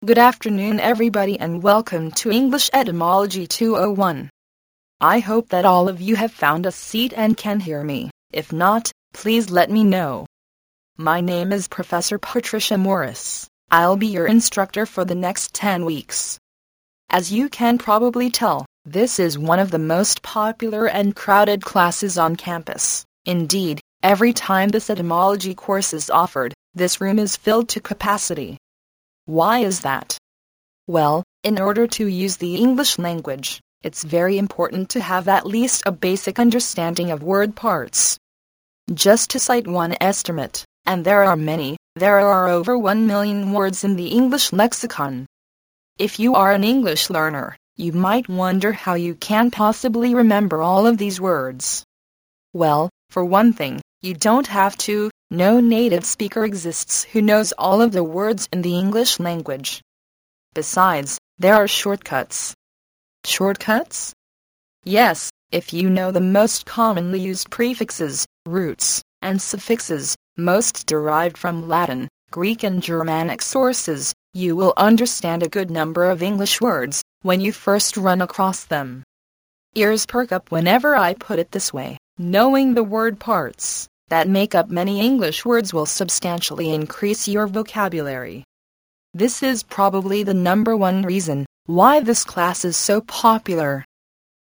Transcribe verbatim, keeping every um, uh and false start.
Good afternoon, everybody, and welcome to English Etymology two oh one. I hope that all of you have found a seat and can hear me. If not, please let me know. My name is Professor Patricia Morris. I'll be your instructor for the next ten weeks. As you can probably tell, this is one of the most popular and crowded classes on campus. Indeed, every time this etymology course is offered, this room is filled to capacity. Why is that? Well, in order to use the English language, it's very important to have at least a basic understanding of word parts. Just to cite one estimate, and there are many, there are over one million words in the English lexicon. If you are an English learner, you might wonder how you can possibly remember all of these words. Well, for one thing, you don't have to. No native speaker exists who knows all of the words in the English language. Besides, there are shortcuts. Shortcuts? Yes, if you know the most commonly used prefixes, roots, and suffixes, most derived from Latin, Greek and Germanic sources, you will understand a good number of English words when you first run across them. Ears perk up whenever I put it this way. Knowing the word parts that make up many English words will substantially increase your vocabulary. This is probably the number one reason why this class is so popular.